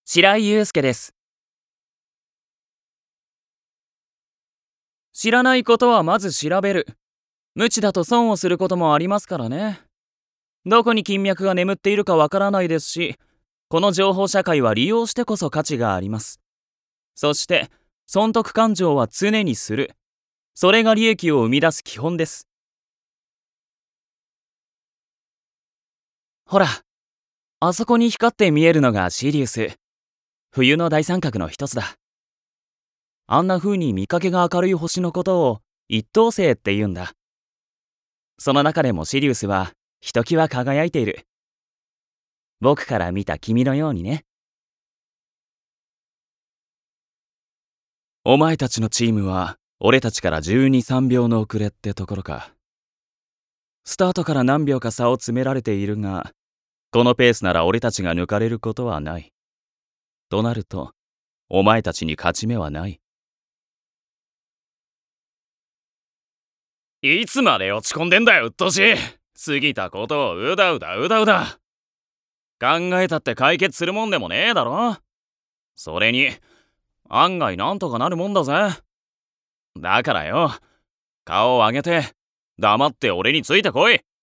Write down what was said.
白井祐介です。知らないことはまず調べる。無知だと損をすることもありますからね。どこに金脈が眠っているかわからないですし、この情報社会は利用してこそ価値があります。そして、損得感情は常にする。それが利益を生み出す基本です。ほら、あそこに光って見えるのがシリウス。冬の大三角の一つだ。あんな風に見かけが明るい星のことを一等星って言うんだ。その中でもシリウスはひときわ輝いている。僕から見た君のようにね。お前たちのチームは俺たちから12、3秒の遅れってところか。スタートから何秒か差を詰められているが、このペースなら俺たちが抜かれることはない。となると、お前たちに勝ち目はない。いつまで落ち込んでんだよ、うっとうしい。過ぎたことをうだうだ。考えたって解決するもんでもねえだろ。それに、案外なんとかなるもんだぜ。だからよ、顔を上げて、黙って俺についてこい。